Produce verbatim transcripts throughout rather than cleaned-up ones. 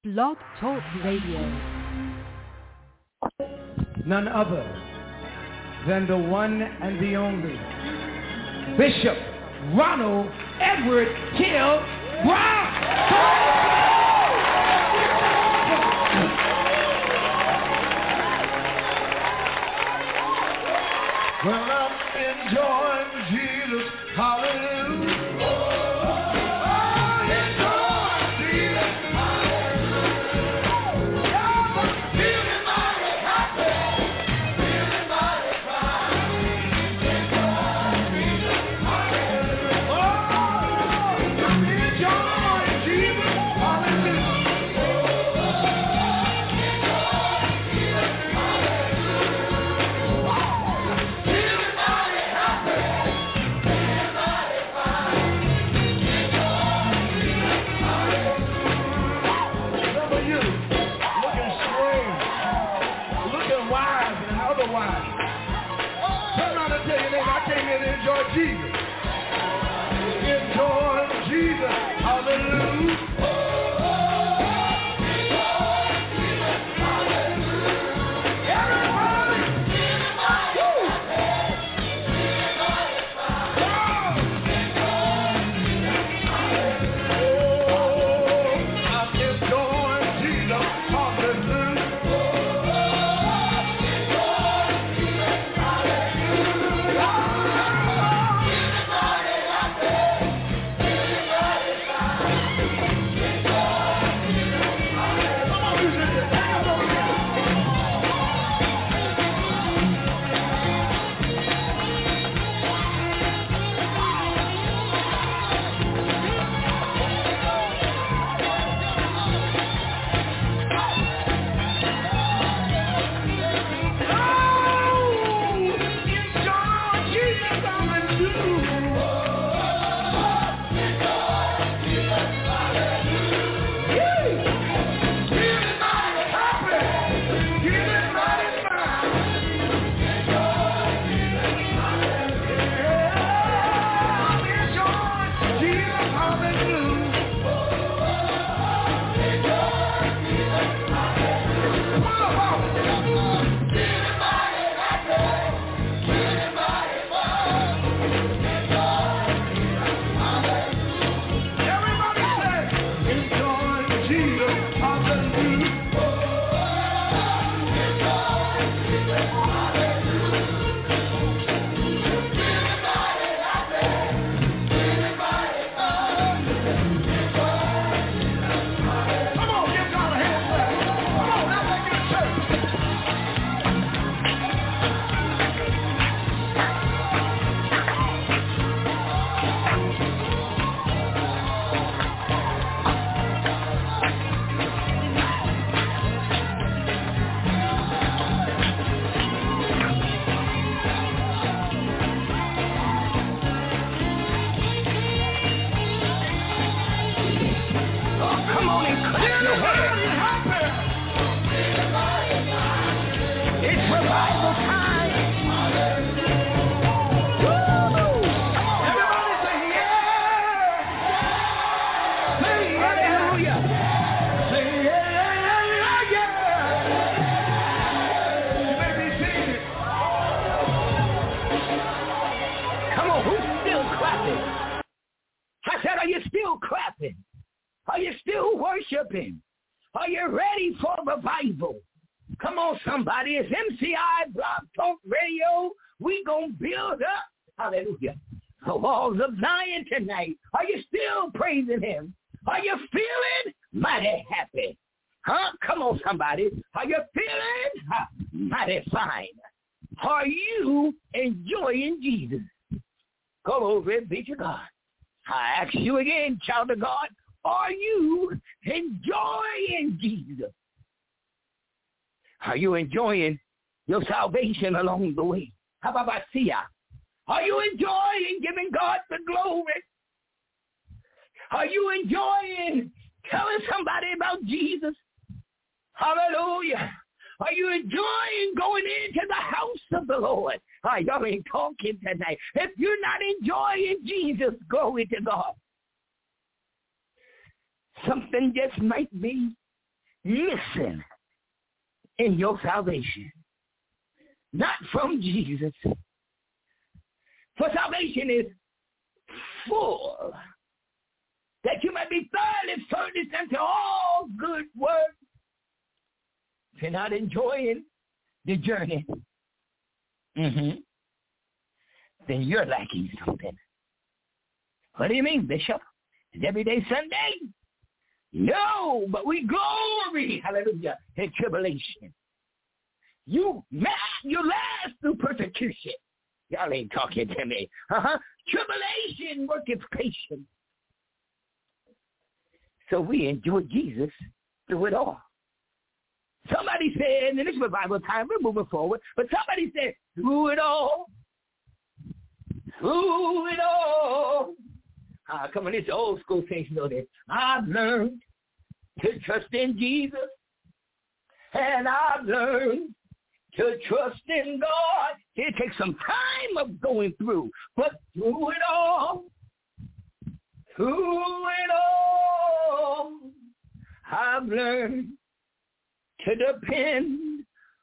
Blog Talk Radio. None other than the one and the only Bishop Ronald Edward Hill Brown. Well, I'm enjoying Jesus, hallelujah. Enjoy Jesus. Enjoy Jesus. Hallelujah. Are you ready for revival? Come on, somebody. It's M C I Blog Talk Radio. We gonna build up, hallelujah, the walls of Zion tonight. Are you still praising him? Are you feeling mighty happy? Huh? Come on, somebody. Are you feeling huh, mighty fine? Are you enjoying Jesus? Glory be to God. I ask you again, child of God, are you enjoying Jesus? Are you enjoying your salvation along the way? How about I see ya? Are you enjoying giving God the glory? Are you enjoying telling somebody about Jesus? Hallelujah. Are you enjoying going into the house of the Lord? Oh, y'all ain't talking tonight. If you're not enjoying Jesus, glory to God. Something just might be missing in your salvation. Not from Jesus. For salvation is full, that you might be thoroughly furnished unto all good works. If you're not enjoying the journey, mm-hmm, then you're lacking something. What do you mean, Bishop? Is every day Sunday? No, but we glory, hallelujah, in tribulation. You, you last through persecution. Y'all ain't talking to me. Uh-huh. Tribulation worketh patience. So we enjoy Jesus through it all. Somebody said, and this is revival time, we're moving forward, but somebody said, through it all, through it all. Ah, come on, it's old school things, you know that. I've learned to trust in Jesus, and I've learned to trust in God. It takes some time of going through, but through it all, through it all, I've learned to depend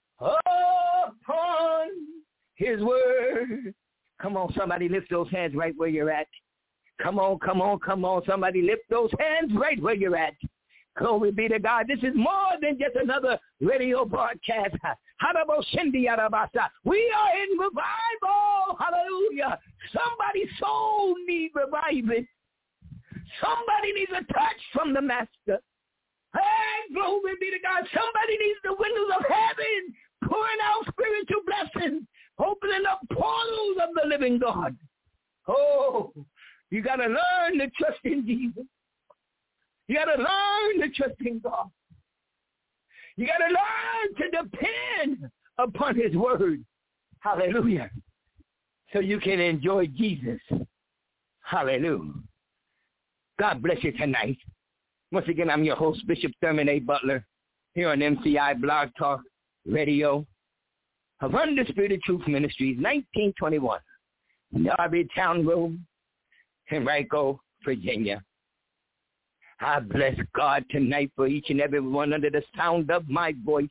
upon his word. Come on, somebody lift those hands right where you're at. Come on, come on, come on. Somebody lift those hands right where you're at. Glory be to God. This is more than just another radio broadcast. We are in revival. Hallelujah. Somebody's soul needs reviving. Somebody needs a touch from the Master. Hey, glory be to God. Somebody needs the windows of heaven pouring out spiritual blessings, opening up portals of the living God. Oh, you got to learn to trust in Jesus. You got to learn to trust in God. You got to learn to depend upon his word. Hallelujah. So you can enjoy Jesus. Hallelujah. God bless you tonight. Once again, I'm your host, Bishop Thurman A. Butler, here on M C I Blog Talk Radio of Undisputed Truth Ministries, nineteen twenty-one, Darby Town Road, Henrico, Virginia. I bless God tonight for each and every one under the sound of my voice.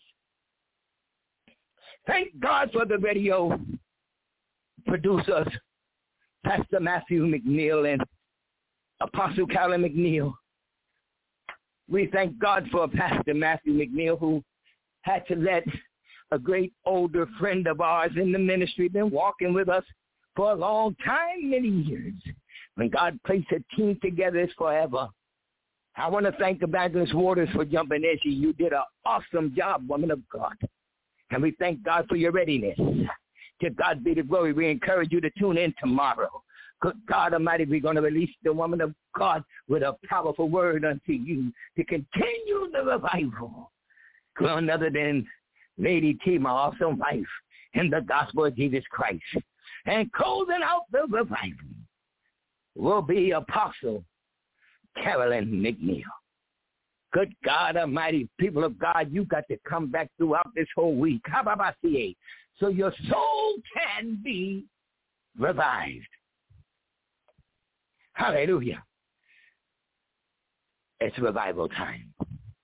Thank God for the radio producers, Pastor Matthew McNeil and Apostle Calvin McNeil. We thank God for Pastor Matthew McNeil, who had to let a great older friend of ours in the ministry, been walking with us for a long time, many years. When God placed a team together, it's forever. I want to thank Evangelist Waters for jumping in. You did an awesome job, woman of God. And we thank God for your readiness. To God be the glory. We encourage you to tune in tomorrow. Good God Almighty, we're going to release the woman of God with a powerful word unto you to continue the revival. None other than Lady T, my awesome wife, in the gospel of Jesus Christ. And closing out the revival will be Apostle Carolyn McNeil. Good God Almighty, people of God, you got to come back throughout this whole week. How about I see? So your soul can be revived. Hallelujah. It's revival time.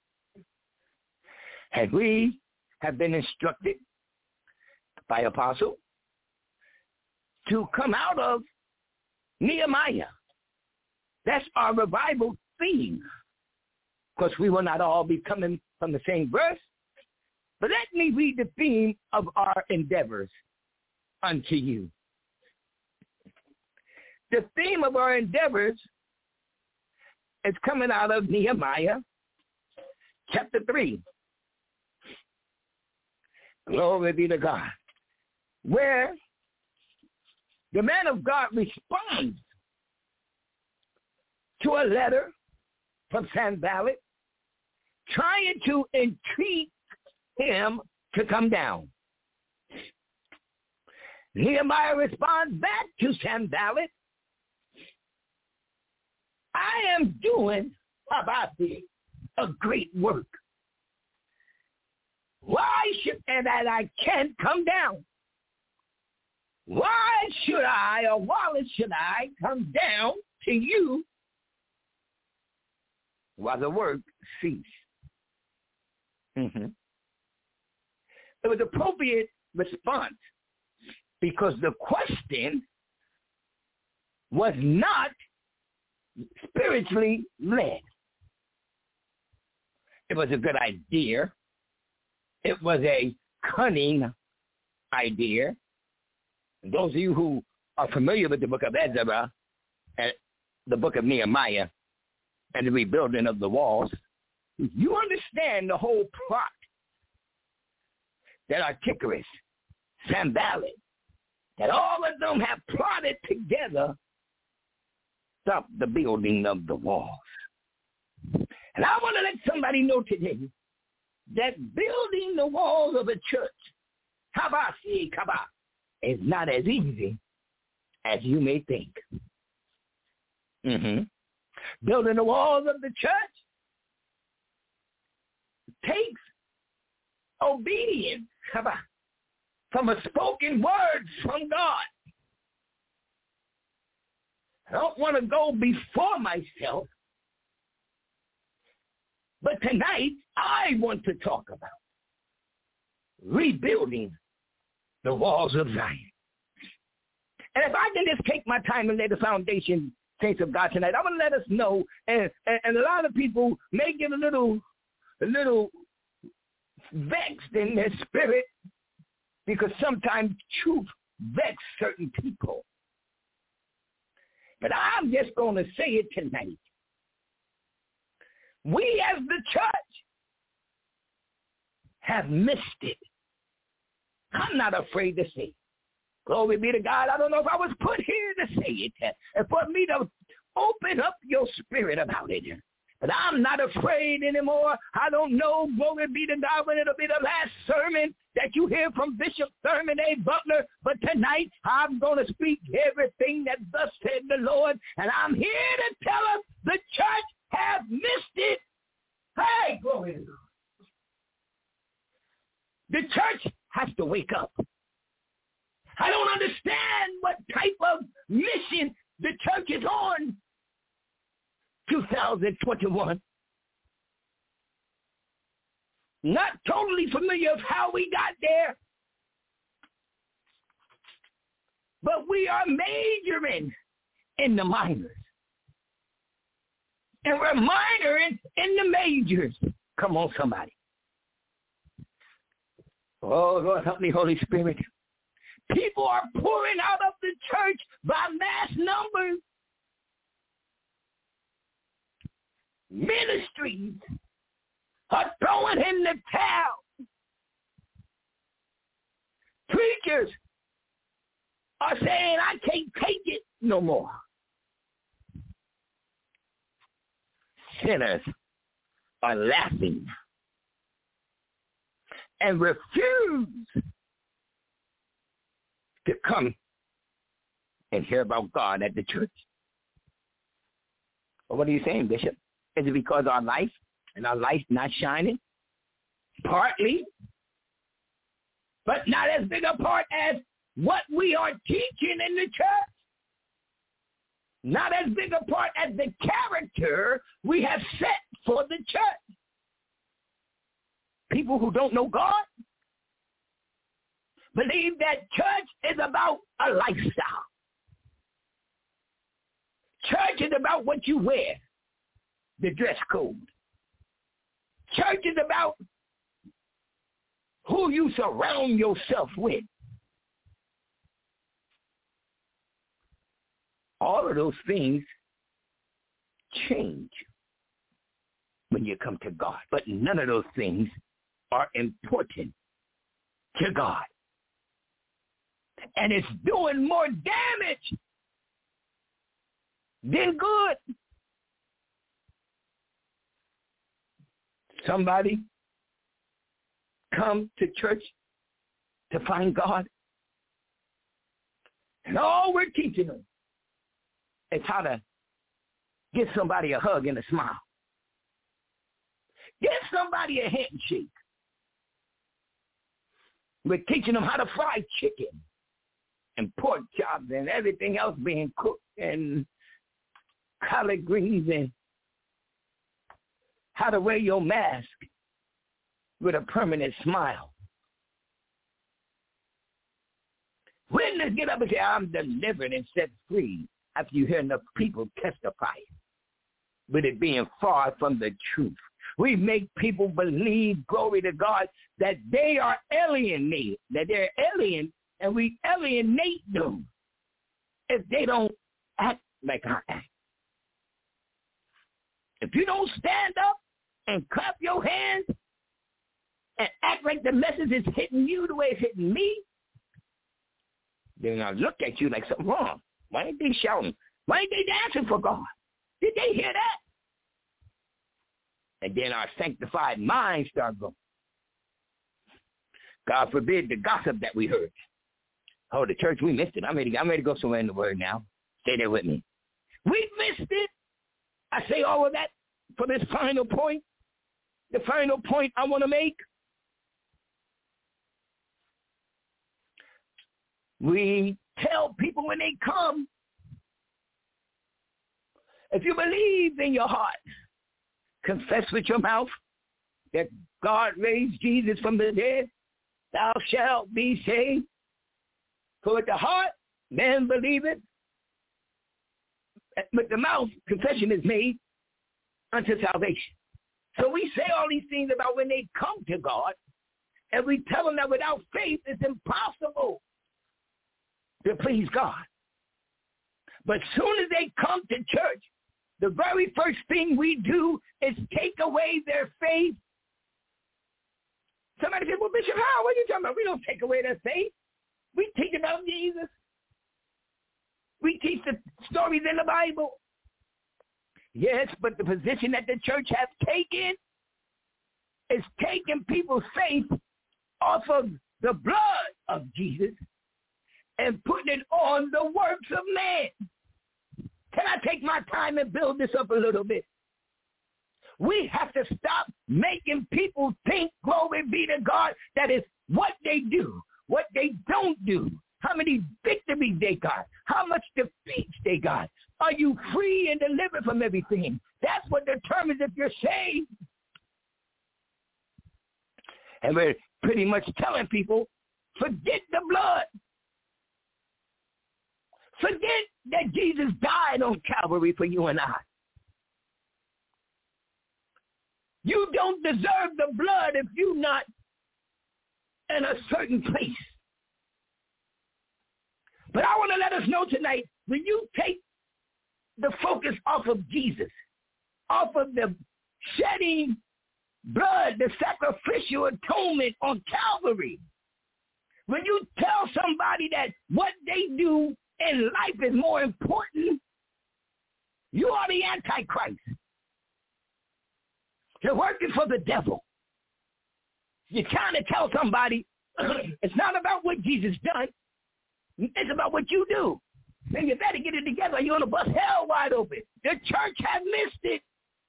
And we have been instructed by Apostle to come out of Nehemiah. That's our revival theme. Of course, we will not all be coming from the same verse, but let me read the theme of our endeavors unto you. The theme of our endeavors is coming out of Nehemiah chapter three. Glory be to God. Where the man of God responds to a letter from Sanballat trying to entreat him to come down. Nehemiah responds back to Sanballat, I am doing about this a great work. Why should and that I can't come down? Why should I or why should I come down to you while the work cease? Mm-hmm. It was appropriate response because the question was not spiritually led. It was a good idea. It was a cunning idea. And those of you who are familiar with the book of Ezra and the book of Nehemiah and the rebuilding of the walls, you understand the whole plot that Artaxerxes, Sanballat, that all of them have plotted together to stop the building of the walls. And I want to let somebody know today that building the walls of a church, Kabasi Kaba, is not as easy as you may think. Mm-hmm. Building the walls of the church takes obedience from a spoken word from God. I don't want to go before myself, but tonight I want to talk about rebuilding the walls of Zion. And if I can just take my time and lay the foundation, saints of God, tonight, I want to let us know, and, and, and a lot of people may get a little, a little vexed in their spirit because sometimes truth vexes certain people. But I'm just going to say it tonight. We as the church have missed it. I'm not afraid to say it. Glory be to God. I don't know if I was put here to say it and for me to open up your spirit about it. But I'm not afraid anymore. I don't know, glory be to God, when it'll be the last sermon that you hear from Bishop Thurman A. Butler. But tonight, I'm going to speak everything that thus said the Lord. And I'm here to tell us the church has missed it. Hey, glory to God. The church has to wake up. I don't understand what type of mission the church is on. two thousand twenty-one. Not totally familiar with how we got there, but we are majoring in the minors. And we're minoring in the majors. Come on, somebody. Oh, Lord, help me, Holy Spirit. People are pouring out of the church by mass numbers. Ministries are throwing in the towel. Preachers are saying, I can't take it no more. Sinners are laughing and refuse to come and hear about God at the church. Well, what are you saying, Bishop? Is it because our life and our life not shining? Partly, but not as big a part as what we are teaching in the church. Not as big a part as the character we have set for the church. People who don't know God believe that church is about a lifestyle. Church is about what you wear, the dress code. Church is about who you surround yourself with. All of those things change when you come to God, but none of those things are important to God. And it's doing more damage than good. Somebody come to church to find God, and all we're teaching them is how to give somebody a hug and a smile. Give somebody a handshake. We're teaching them how to fry chicken and pork chops and everything else being cooked and collard greens and how to wear your mask with a permanent smile. Witness, get up and say, I'm delivered and set free after you hear enough people testify, but it being far from the truth. We make people believe, glory to God, that they are alienated, that they're alien, and we alienate them if they don't act like I act. If you don't stand up and clap your hands and act like the message is hitting you the way it's hitting me, then I look at you like something wrong. Why ain't they shouting? Why ain't they dancing for God? Did they hear that? And then our sanctified minds start going. God forbid the gossip that we heard. Oh, the church, we missed it. I'm ready, I'm ready to go somewhere in the Word now. Stay there with me. We missed it. I say all of that for this final point. The final point I want to make. We tell people when they come, if you believe in your heart, confess with your mouth that God raised Jesus from the dead, thou shalt be saved. For with the heart, man believeth. With the mouth, confession is made unto salvation. So we say all these things about when they come to God, and we tell them that without faith, it's impossible to please God. But as soon as they come to church, the very first thing we do is take away their faith. Somebody said, well, Bishop, how? What are you talking about? We don't take away their faith. We teach about Jesus. We teach the stories in the Bible. Yes, but the position that the church has taken is taking people's faith off of the blood of Jesus and putting it on the works of man. Can I take my time and build this up a little bit? We have to stop making people think, glory be to God, that is what they do, what they don't do, how many victories they got, how much defeats they got. Are you free and delivered from everything? That's what determines if you're saved. And we're pretty much telling people, forget the blood. Forget that Jesus died on Calvary for you and I. You don't deserve the blood if you're not in a certain place. But I want to let us know tonight, when you take the focus off of Jesus, off of the shedding blood, the sacrificial atonement on Calvary, when you tell somebody that what they do in life is more important, you are the Antichrist. You're working for the devil. You're trying to tell somebody it's not about what Jesus done. It's about what you do. Then you better get it together. You're going to bust hell wide open. The church has missed it.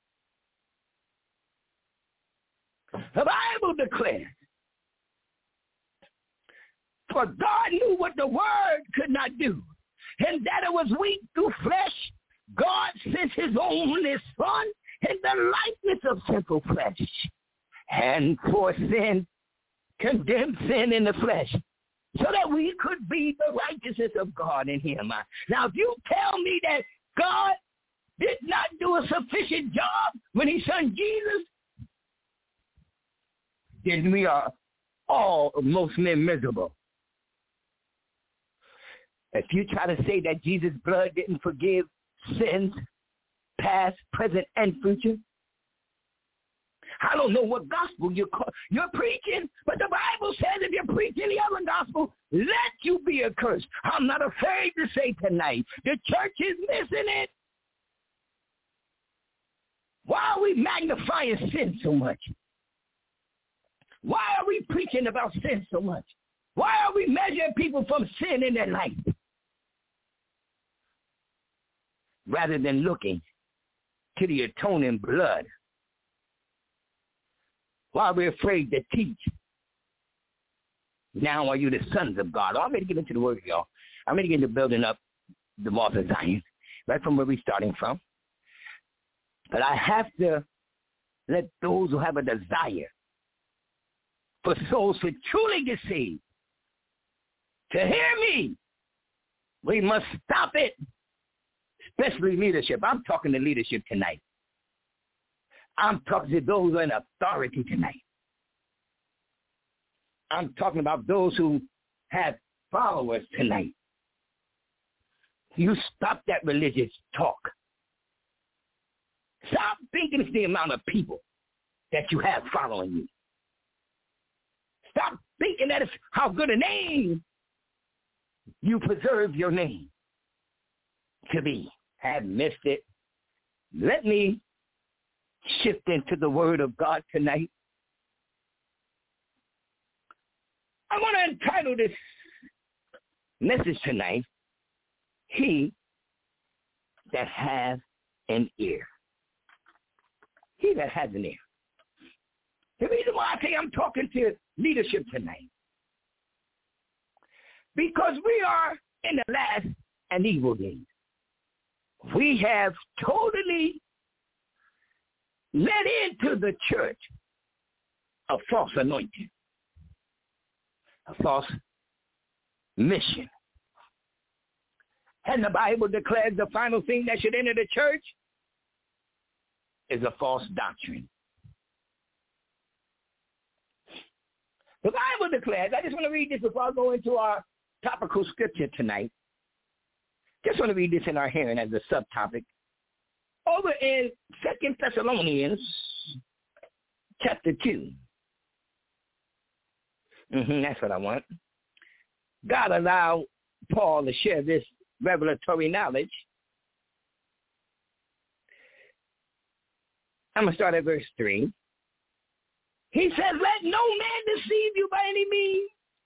The Bible declares, for God knew what the word could not do, and that it was weak through flesh. God sent his only son in the likeness of sinful flesh, and for sin, condemned sin in the flesh, so that we could be the righteousness of God in him. Now, if you tell me that God did not do a sufficient job when he sent Jesus, then we are all most men miserable. If you try to say that Jesus' blood didn't forgive sins, past, present, and future, I don't know what gospel you're, you're preaching, but the Bible says if you preach any other gospel, let you be accursed. I'm not afraid to say tonight, the church is missing it. Why are we magnifying sin so much? Why are we preaching about sin so much? Why are we measuring people from sin in their life? Rather than looking to the atoning blood. Why are we afraid to teach? Now are you the sons of God? Oh, I'm ready to get into the word, y'all. I'm ready to get into building up the walls of Zion, right from where we're starting from. But I have to let those who have a desire for souls to truly get saved. To hear me, we must stop it, especially leadership. I'm talking to leadership tonight. I'm talking to those in authority tonight. I'm talking about those who have followers tonight. You stop that religious talk. Stop thinking it's the amount of people that you have following you. Stop thinking that it's how good a name you preserve your name to be. Have missed it. Let me shift into the word of God tonight. I want to entitle this message tonight, He That Has an Ear. He that has an ear. The reason why I say I'm talking to leadership tonight, because we are in the last and evil days. We have totally let into the church a false anointing, a false mission. And the Bible declares the final thing that should enter the church is a false doctrine. The Bible declares, I just want to read this before I go into our topical scripture tonight. Just want to read this in our hearing as a subtopic. Over in Second Thessalonians chapter two. Mm-hmm, that's what I want. God allowed Paul to share this revelatory knowledge. I'm going to start at verse three. He says, let no man deceive you by any means,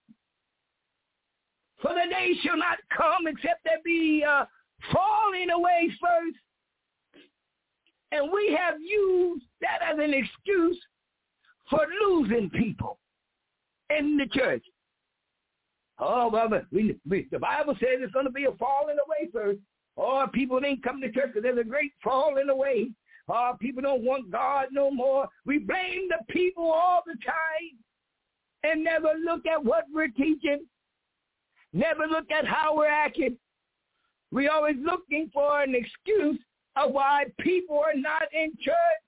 for the day shall not come except there be uh, falling away first. And we have used that as an excuse for losing people in the church. Oh, brother, we, we, the Bible says it's going to be a falling away first. Oh, people didn't come to church because there's a great falling away. Oh, people don't want God no more. We blame the people all the time and never look at what we're teaching. Never look at how we're acting. We're always looking for an excuse of why people are not in church.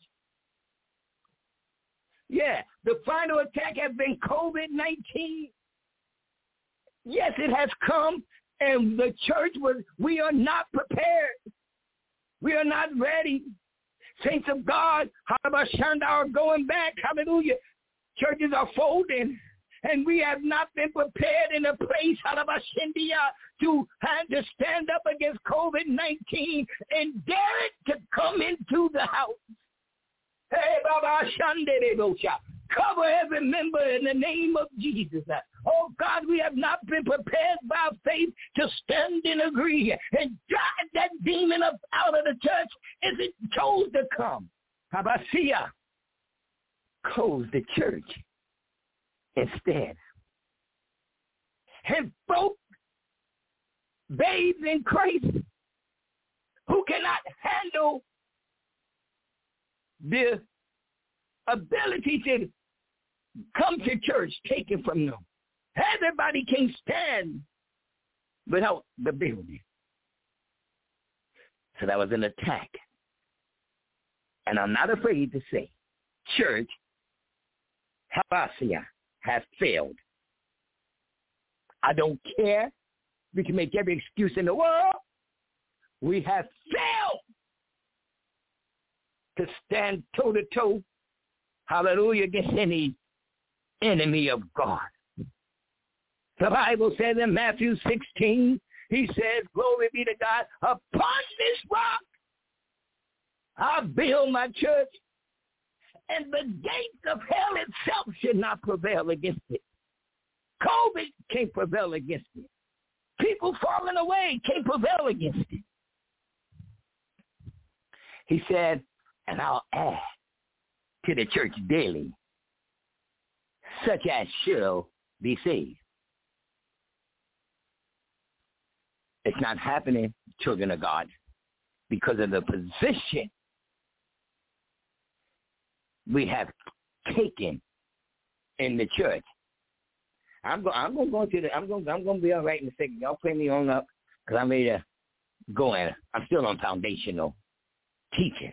Yeah, the final attack has been covid nineteen. Yes, it has come, and the church was, we are not prepared. We are not ready. Saints of God, Harabashanda are going back. Hallelujah. Churches are folding, and we have not been prepared in a place, Harabashindia, to have to stand up against covid nineteen and dare it to come into the house. Hey, Baba Shandebosha. Cover every member in the name of Jesus. Oh, God, we have not been prepared by faith to stand and agree and drive that demon up out of the church as it chose to come. Habasia, close the church instead. And folk, babes in Christ, who cannot handle the ability to come to church taken from them. Everybody can stand without the building. So that was an attack. And I'm not afraid to say, church, Habasia, has failed. I don't care. We can make every excuse in the world. We have failed to stand toe-to-toe, hallelujah, against any enemy of God. The Bible says in Matthew sixteen, he says, glory be to God, upon this rock I'll build my church, and the gates of hell itself should not prevail against it. COVID can't prevail against it. People falling away can't prevail against it. He said, and I'll add to the church daily, such as shall be saved. It's not happening, children of God, because of the position we have taken in the church. I'm going. I'm going to go to the. I'm going. I'm going to be all right in a second. Y'all play me on up because I'm ready to go in. I'm still on foundational teaching.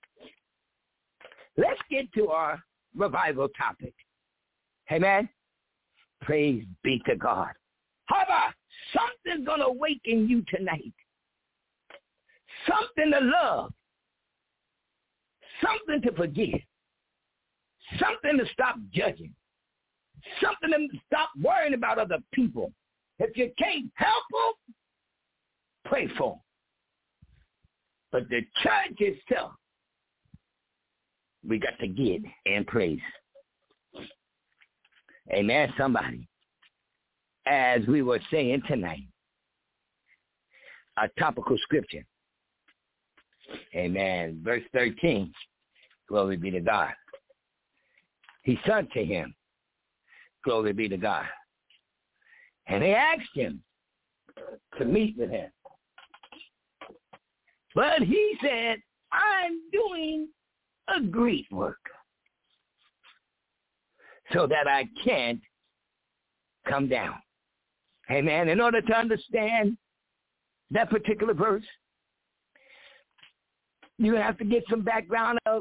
Let's get to our revival topic. Amen. Praise be to God. However, something's going to awaken you tonight. Something to love. Something to forgive. Something to stop judging. Something to stop worrying about other people. If you can't help them, pray for them. But the church itself, we got to get and praise. Amen, somebody. As we were saying tonight, a topical scripture. Amen. Verse thirteen. Glory be to God. He said to him, glory be to God. And they asked him to meet with him. But he said, I'm doing a great work so that I can't come down. Amen. In order to understand that particular verse, you have to get some background of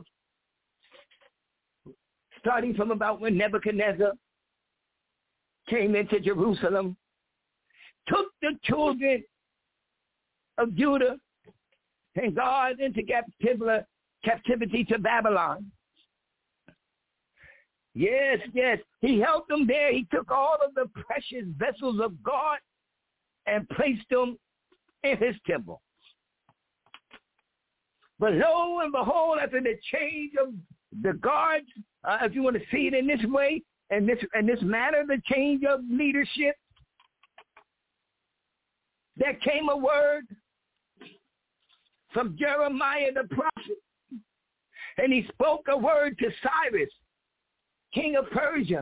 starting from about when Nebuchadnezzar came into Jerusalem, took the children of Judah and God into captivity, captivity to Babylon. Yes, yes, he held them there. He took all of the precious vessels of God and placed them in his temple. But lo and behold, after the change of the guards, uh, if you want to see it in this way, and this in this manner, the change of leadership, there came a word from Jeremiah the prophet, and he spoke a word to Cyrus, king of Persia,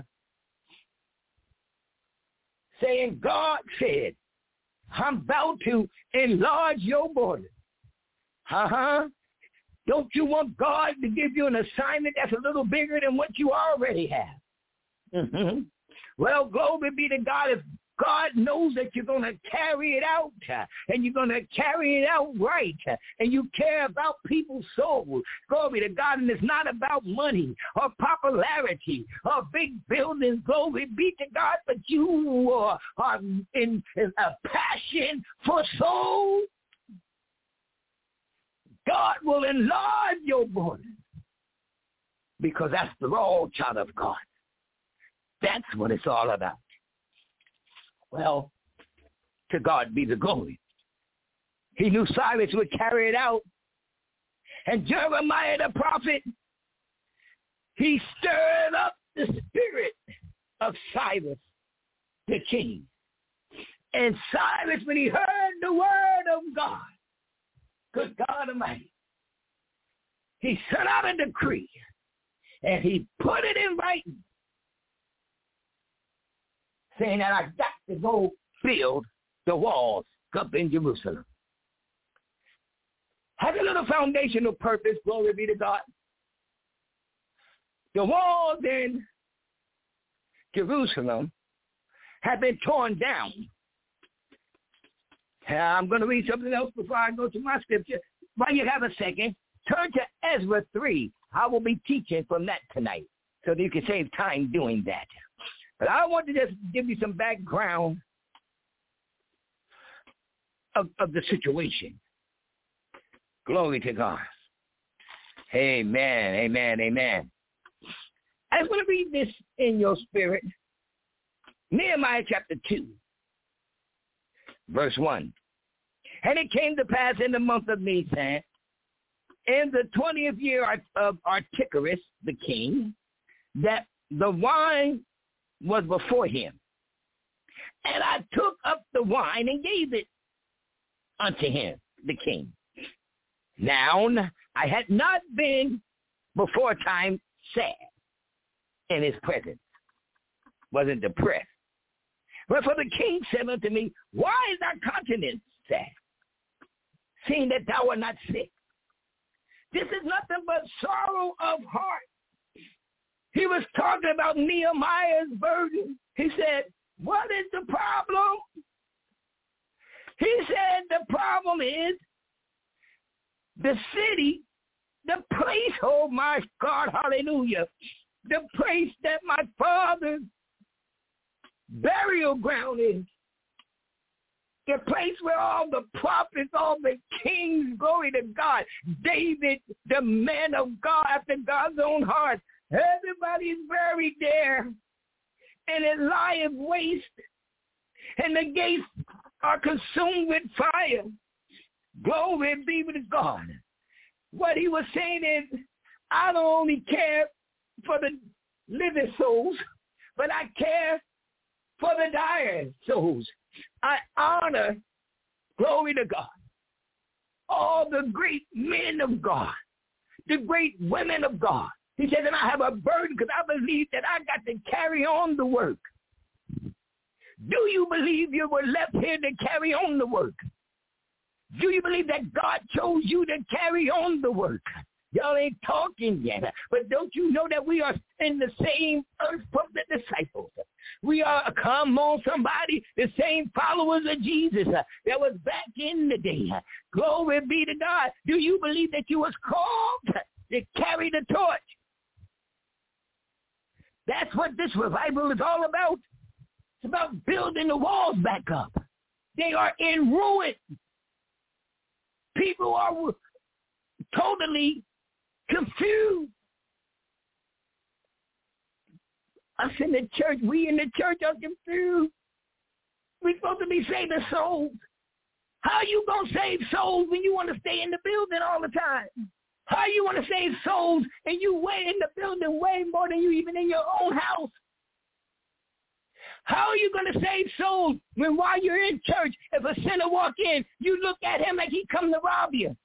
saying, God said, I'm about to enlarge your borders. Uh-huh. Don't you want God to give you an assignment that's a little bigger than what you already have? Mm-hmm. Well, glory be to God. If God knows that you're going to carry it out, uh, and you're going to carry it out right, uh, and you care about people's souls, glory to God, and it's not about money or popularity or big buildings, glory be to God, but you uh, are in, in a passion for souls, God will enlarge your borders, because that's the raw child of God. That's what it's all about. Well, to God be the glory. He knew Cyrus would carry it out. And Jeremiah the prophet, he stirred up the spirit of Cyrus the king. And Cyrus, when he heard the word of God, good God Almighty, he sent out a decree and he put it in writing, saying that I got to go build the walls up in Jerusalem. Has a little foundational purpose, glory be to God. The walls in Jerusalem have been torn down. I'm going to read something else before I go to my scripture. While you have a second, turn to Ezra three. I will be teaching from that tonight so that you can save time doing that. But I want to just give you some background of, of the situation. Glory to God. Amen, amen, amen. I'm going to read this in your spirit. Nehemiah chapter two, verse one. And it came to pass in the month of Nisan, in the twentieth year of Artaxerxes the king, that the wine was before him. And I took up the wine and gave it unto him, the king. Now, I had not been before time sad in his presence, wasn't depressed. But for the king said unto me, why is thy countenance sad, seeing that thou art not sick? This is nothing but sorrow of heart. He was talking about Nehemiah's burden. He said, what is the problem? He said the problem is the city, the place, oh my God, hallelujah, the place that my father's burial ground is, the place where all the prophets, all the kings, glory to God, David, the man of God after God's own heart, everybody's buried there, and it lieth waste, and the gates are consumed with fire. Glory be to God. What he was saying is, I don't only care for the living souls, but I care for the dying souls. I honor, glory to God, all the great men of God, the great women of God. He said, and I have a burden because I believe that I got to carry on the work. Do you believe you were left here to carry on the work? Do you believe that God chose you to carry on the work? Y'all ain't talking yet. But don't you know that we are in the same earth from the disciples? We are, come on somebody, the same followers of Jesus uh, that was back in the day. Glory be to God. Do you believe that you was called to carry the torch? That's what this revival is all about. It's about building the walls back up. They are in ruin. People are totally confused. Us in the church, we in the church are confused. We're supposed to be saving souls. How are you going to save souls when you want to stay in the building all the time? How you want to save souls and you way in the building way more than you even in your own house? How are you going to save souls when while you're in church, if a sinner walk in, you look at him like he come to rob you?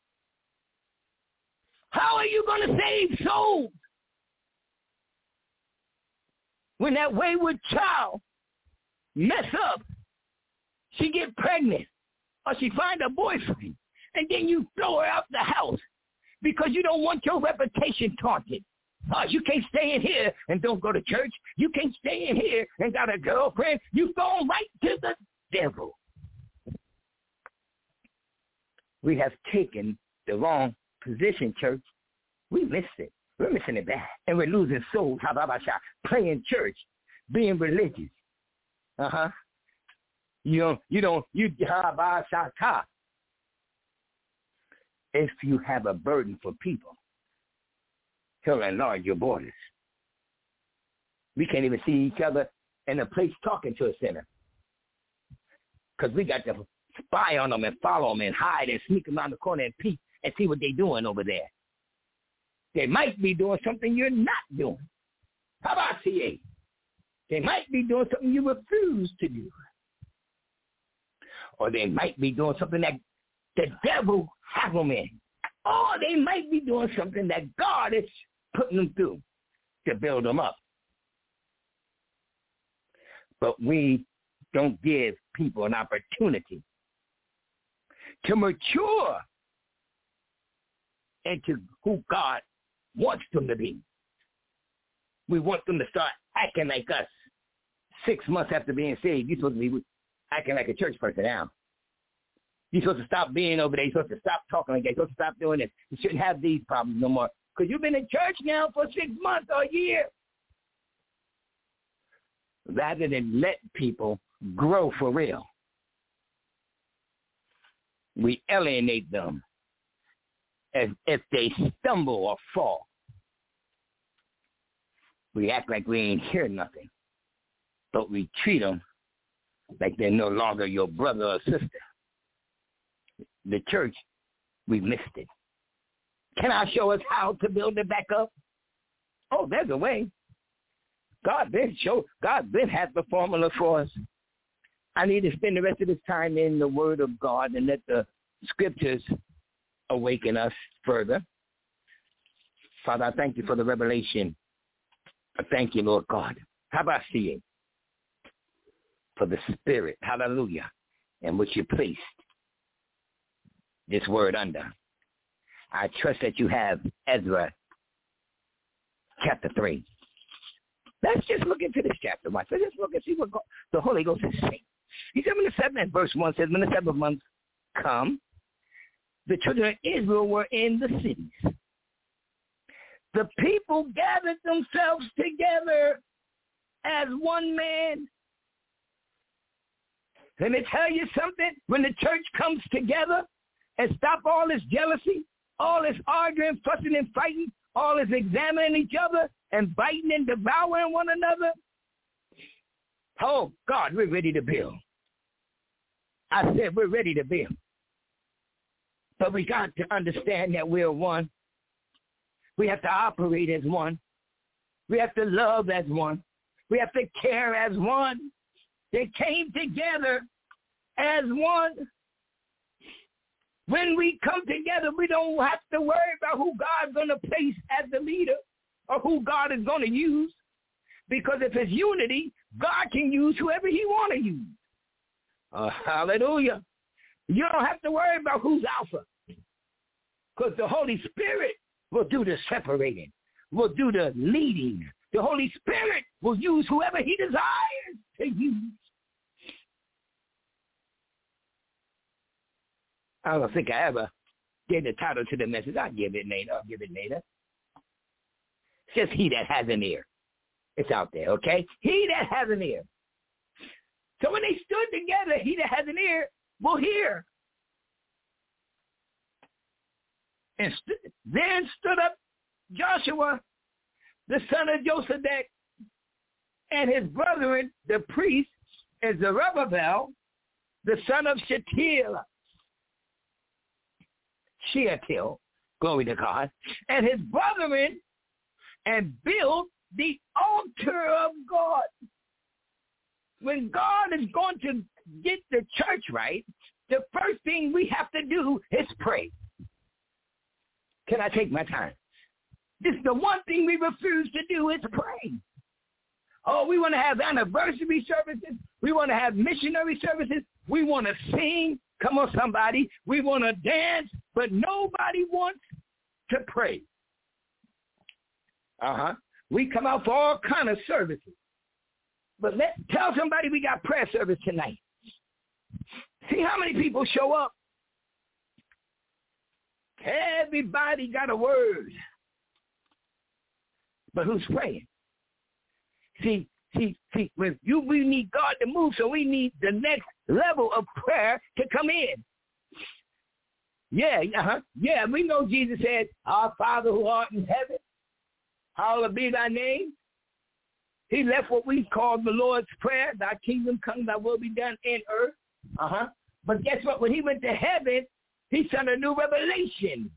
How are you going to save souls when that wayward child mess up, she get pregnant, or she find a boyfriend, and then you throw her out the house because you don't want your reputation taunted? Oh, you can't stay in here and don't go to church. You can't stay in here and got a girlfriend. You've gone right to the devil. We have taken the wrong position, church. We missed it. We're missing it bad. And we're losing souls. How about that? Playing church, being religious. Uh-huh. You don't, you don't, you, how about that? If you have a burden for people, he'll enlarge your borders. We can't even see each other in a place talking to a sinner because we got to spy on them and follow them and hide and sneak them around the corner and peek and see what they're doing over there. They might be doing something you're not doing. How about C A? They might be doing something you refuse to do. Or they might be doing something that the devil have them in. Or they might be doing something that God is putting them through to build them up. But we don't give people an opportunity to mature into who God wants them to be. We want them to start acting like us. Six months after being saved, you're supposed to be acting like a church person now. You're supposed to stop being over there. You're supposed to stop talking like that. You're supposed to stop doing this. You shouldn't have these problems no more. Because you've been in church now for six months or a year. Rather than let people grow for real, we alienate them as if they stumble or fall. We act like we ain't hear nothing, but we treat them like they're no longer your brother or sister. The church, we missed it. Can I show us how to build it back up? Oh, there's a way. God been show. God been has the formula for us. I need to spend the rest of this time in the Word of God and let the Scriptures awaken us further. Father, I thank you for the revelation. I thank you, Lord God. How about seeing for the Spirit, hallelujah, in which you placed this word under. I trust that you have Ezra chapter three. Let's just look into this chapter. Let's just look and see what God, the Holy Ghost is saying. He said when the seventh, verse one says, when the seventh month come, the children of Israel were in the cities. The people gathered themselves together as one man. Let me tell you something. When the church comes together and stop all this jealousy, all this arguing, fussing and fighting, all this examining each other and biting and devouring one another, oh, God, we're ready to build. I said we're ready to build. But we got to understand that we're one. We have to operate as one. We have to love as one. We have to care as one. They came together as one. When we come together, we don't have to worry about who God's going to place as the leader or who God is going to use. Because if it's unity, God can use whoever he want to use. Uh, hallelujah. You don't have to worry about who's alpha. Because the Holy Spirit will do the separating, will do the leading. The Holy Spirit will use whoever he desires to use. I don't think I ever gave the title to the message. I'll give it later. I'll give it later. It's just he that has an ear. It's out there, okay? He that has an ear. So when they stood together, he that has an ear will hear. And st- then stood up Joshua, the son of Josedek, and his brethren, the priests, and Zerubbabel, the son of Shealtiel, Shealtiel, glory to God, and his brethren, and built the altar of God. When God is going to get the church right, the first thing we have to do is pray. Can I take my time? This is the one thing we refuse to do is pray. Oh, we want to have anniversary services. We want to have missionary services. We want to sing. Come on, somebody. We want to dance, but nobody wants to pray. Uh-huh. We come out for all kind of services. But let's tell somebody we got prayer service tonight. See how many people show up. Everybody got a word. But who's praying? See, see, see, when you, we need God to move, so we need the next level of prayer to come in. Yeah, uh-huh. Yeah, we know Jesus said, our Father who art in heaven, hallowed be thy name. He left what we call the Lord's Prayer, thy kingdom come, thy will be done in earth. Uh-huh. But guess what? When he went to heaven, he sent a new revelation.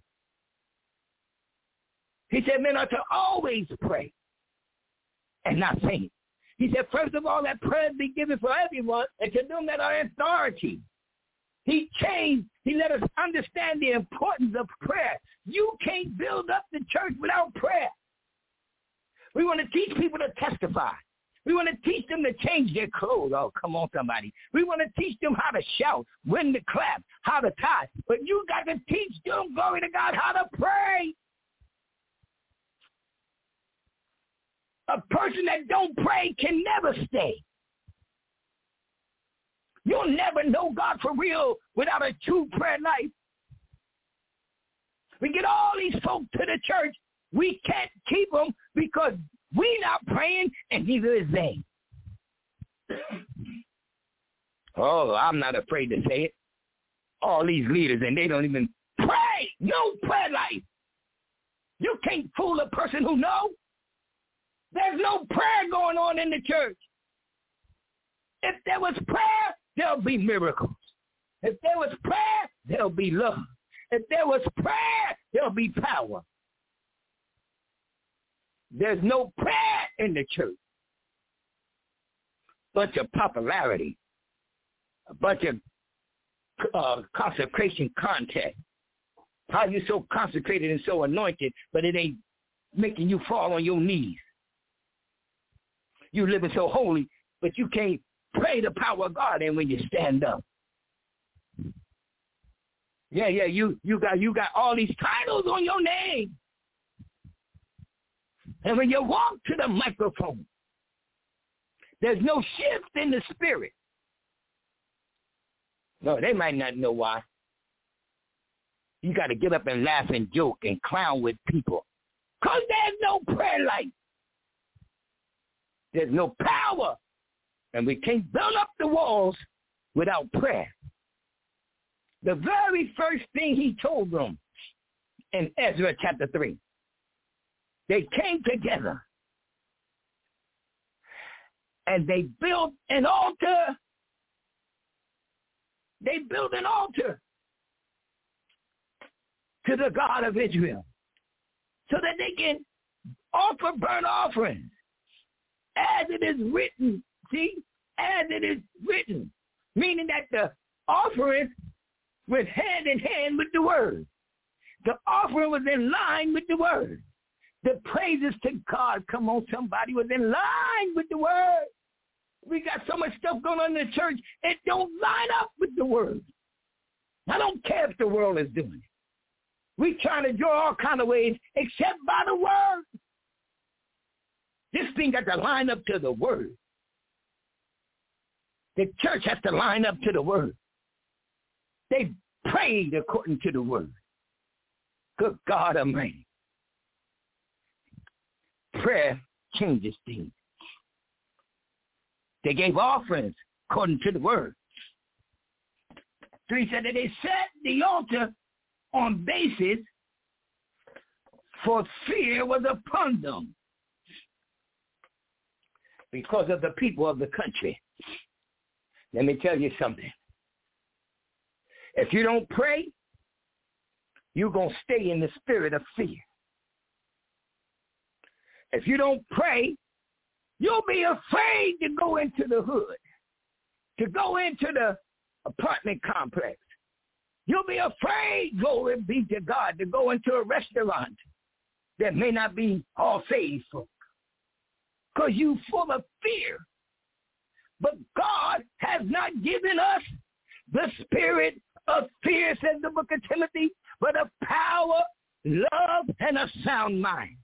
He said, men are to always pray and not faint. He said, first of all, that prayer be given for everyone and to them that are in authority. He changed. He let us understand the importance of prayer. You can't build up the church without prayer. We want to teach people to testify. We want to teach them to change their clothes. Oh, come on, somebody. We want to teach them how to shout, when to clap, how to tie. But you got to teach them, glory to God, how to pray. A person that don't pray can never stay. You'll never know God for real without a true prayer life. We get all these folk to the church. We can't keep them because we're not praying and neither is they. Oh, I'm not afraid to say it. All these leaders, and they don't even pray. No prayer life. You can't fool a person who knows. There's no prayer going on in the church. If there was prayer, there'll be miracles. If there was prayer, there'll be love. If there was prayer, there'll be power. There's no prayer in the church. Bunch of popularity. A bunch of uh, consecration contest. How you so consecrated and so anointed, but it ain't making you fall on your knees. You living so holy, but you can't pray the power of God in when you stand up. Yeah, yeah, you you got you got all these titles on your name. And when you walk to the microphone, There's no shift in the spirit. No, they might not know why. You got to get up and laugh and joke and clown with people. Because there's no prayer life. There's no power. And we can't build up the walls without prayer. The very first thing he told them in Ezra chapter three, they came together and they built an altar. They built an altar to the God of Israel so that they can offer burnt offerings as it is written. See, as it is written, meaning that the offering went hand in hand with the word. The offering was in line with the word. The praises to God, come on somebody, was in line with the word. We got so much stuff going on in the church, it don't line up with the word. I don't care if the world is doing it. We trying to draw all kind of ways except by the word. This thing got to line up to the word. The church has to line up to the word. They prayed according to the word. Good God Almighty. Prayer changes things. They gave offerings according to the word. So he said that they set the altar on basis for fear was upon them because of the people of the country. Let me tell you something. If you don't pray, you're going to stay in the spirit of fear. If you don't pray, you'll be afraid to go into the hood, to go into the apartment complex. You'll be afraid, glory be to God, to go into a restaurant that may not be all saved folk, because you're full of fear. But God has not given us the spirit of fear, says the book of Timothy, but of power, love, and a sound mind.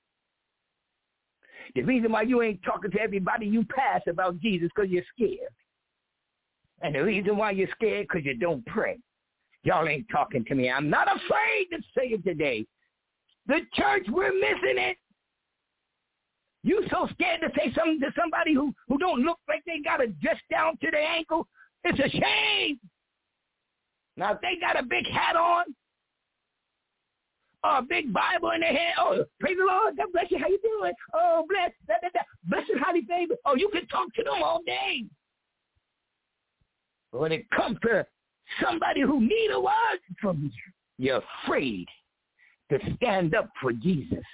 The reason why you ain't talking to everybody you pass about Jesus because you're scared. And the reason why you're scared because you don't pray. Y'all ain't talking to me. I'm not afraid to say it today. The church, we're missing it. You so scared to say something to somebody who, who don't look like they got a dress down to their ankle. It's a shame. Now, if they got a big hat on or a big Bible in their hand, oh, praise the Lord, God bless you, how you doing? Oh, bless, da, da, da. Bless you, highly favored. Oh, you can talk to them all day. But when it comes to somebody who need a word from you, you're afraid to stand up for Jesus.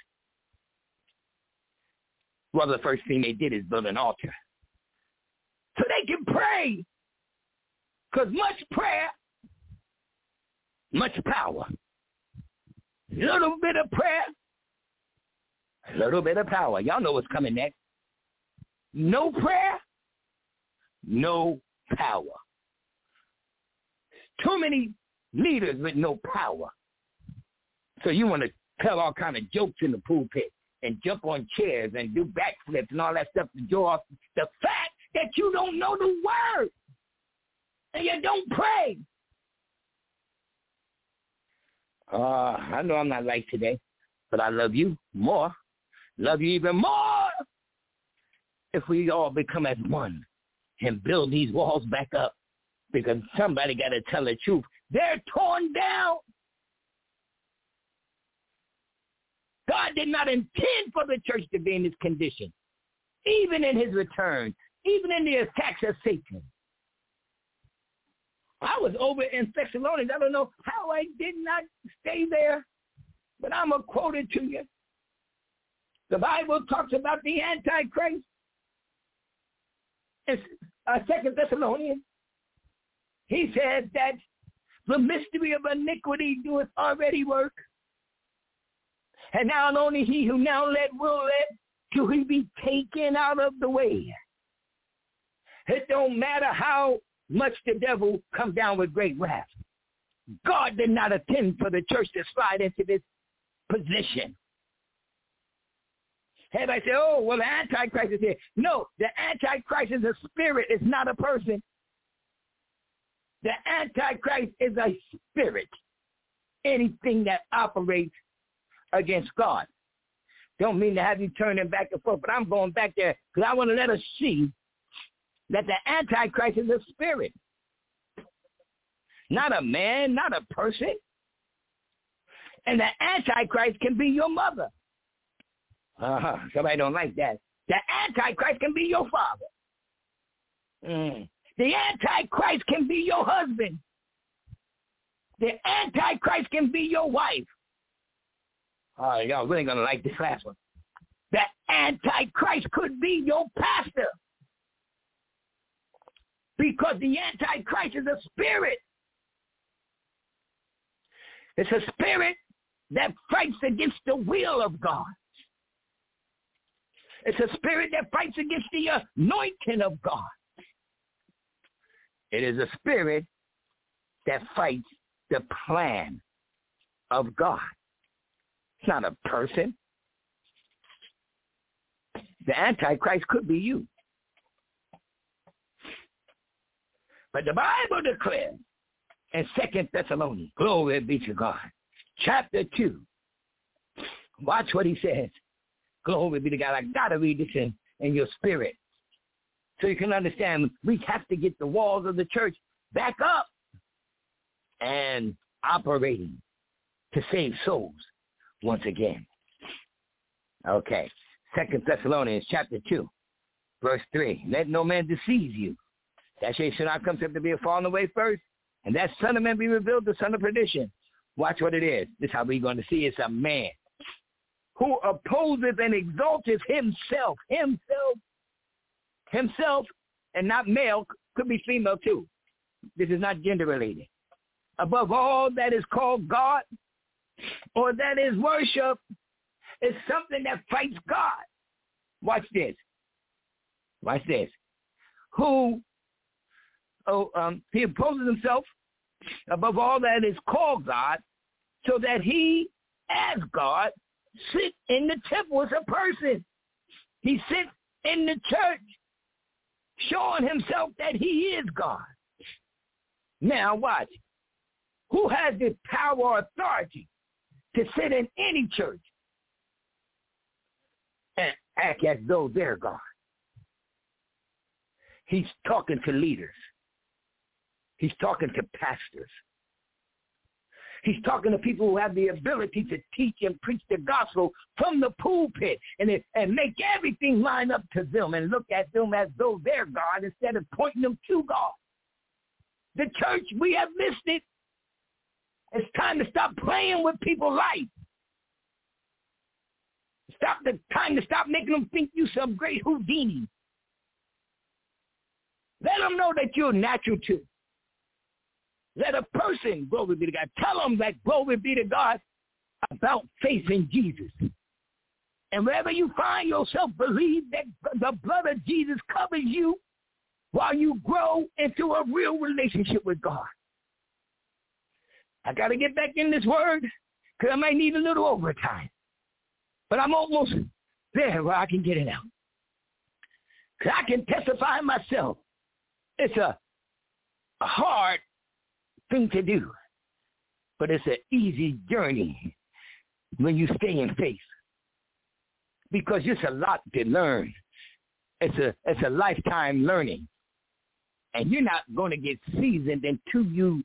Well, the first thing they did is build an altar so they can pray. Because much prayer, much power. Little bit of prayer, a little bit of power. Y'all know what's coming next. No prayer, no power. Too many leaders with no power. So you want to tell all kind of jokes in the pulpit and jump on chairs and do backflips and all that stuff to draw off the fact that you don't know the word and you don't pray. Uh, I know I'm not like today, but I love you more. Love you even more if we all become as one and build these walls back up, because somebody got to tell the truth. They're torn down. God did not intend for the church to be in this condition, even in his return, even in the attacks of Satan. I was over in Thessalonians. I don't know how I did not stay there, but I'm going to quote it to you. The Bible talks about the Antichrist. It's uh, Second Thessalonians. He says that the mystery of iniquity doeth already work. And now only he who now led will let till he be taken out of the way. It don't matter how much the devil come down with great wrath. God did not intend for the church to slide into this position. Everybody say, oh, well, the Antichrist is here. No, the Antichrist Antichrist is a spirit. It's not a person. The Antichrist is a spirit. Anything that operates against God. Don't mean to have you turning back and forth, but I'm going back there because I want to let us see that the Antichrist is a spirit. Not a man, not a person. And the Antichrist can be your mother. Uh-huh. Somebody don't like that. The Antichrist can be your father. Mm. The Antichrist can be your husband. The Antichrist can be your wife. Oh, y'all really going to like this last one. The Antichrist could be your pastor. Because the Antichrist is a spirit. It's a spirit that fights against the will of God. It's a spirit that fights against the anointing of God. It is a spirit that fights the plan of God. It's not a person. The Antichrist could be you. But the Bible declares in Second Thessalonians, glory be to God, chapter two. Watch what he says. Glory be to God. I got to read this in, in your spirit so you can understand we have to get the walls of the church back up and operating to save souls once again. Okay. Second Thessalonians chapter two, verse three. Let no man deceive you. That shall not come to be a falling away first, and that son of man be revealed, the son of perdition. Watch what it is. This is how we're going to see it's a man who opposes and exalteth himself, himself, himself, and not male, could be female too. This is not gender related. Above all that is called God or that is worship is something that fights God. Watch this. Watch this. Who oh, um, he opposes himself above all that is called God, so that he, as God, sit in the temple as a person. He sits in the church, showing himself that he is God. Now watch. Who has the power or authority to sit in any church and act as though they're God? He's talking to leaders. He's talking to pastors. He's talking to people who have the ability to teach and preach the gospel from the pulpit and, it, and make everything line up to them and look at them as though they're God instead of pointing them to God. The church, we have missed it. It's time to stop playing with people's life. Stop the time to stop making them think you some great Houdini. Let them know that you're natural too. Let a person, glory be to God, tell them that glory be to God about faith in Jesus. And wherever you find yourself, believe that the blood of Jesus covers you while you grow into a real relationship with God. I got to get back in this word because I might need a little overtime. But I'm almost there where I can get it out. Because I can testify myself. It's a, a hard thing to do, but it's an easy journey when you stay in faith, because it's a lot to learn. It's a it's a lifetime learning, and you're not going to get seasoned until you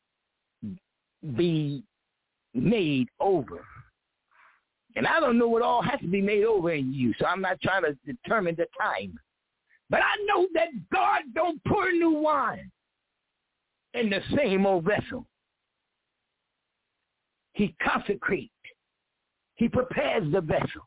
be made over. And I don't know what all has to be made over in you, so I'm not trying to determine the time. But I know that God don't pour new wine in the same old vessel. He consecrates. He prepares the vessel.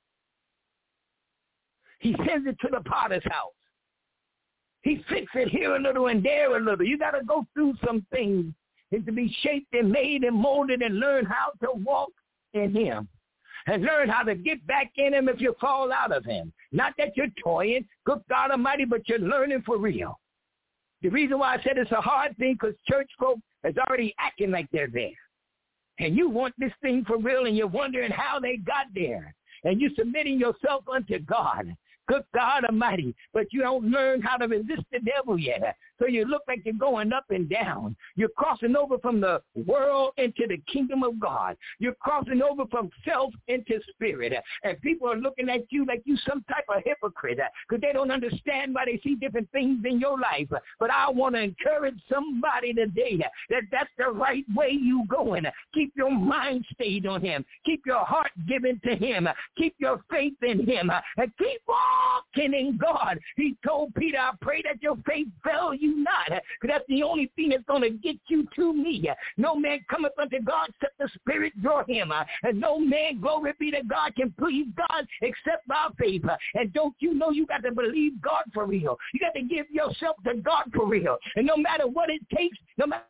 He sends it to the potter's house. He fixes it here a little and there a little. You got to go through some things and to be shaped and made and molded and learn how to walk in him. And learn how to get back in him if you fall out of him. Not that you're toying, good God Almighty, but you're learning for real. The reason why I said it's a hard thing, because church folk is already acting like they're there. And you want this thing for real, and you're wondering how they got there. And you're submitting yourself unto God. Good God Almighty. But you don't learn how to resist the devil yet. So you look like you're going up and down. You're crossing over from the world into the kingdom of God. You're crossing over from self into spirit. And people are looking at you like you some type of hypocrite because they don't understand why they see different things in your life. But I want to encourage somebody today that that's the right way you going. Keep your mind stayed on him. Keep your heart given to him. Keep your faith in him. And keep walking in God. He told Peter, I pray that your faith fail you not. Because that's the only thing that's going to get you to me. No man cometh unto God except the Spirit draw him. And no man, glory be to God, can please God except by faith. And don't you know you got to believe God for real. You got to give yourself to God for real. And no matter what it takes, no matter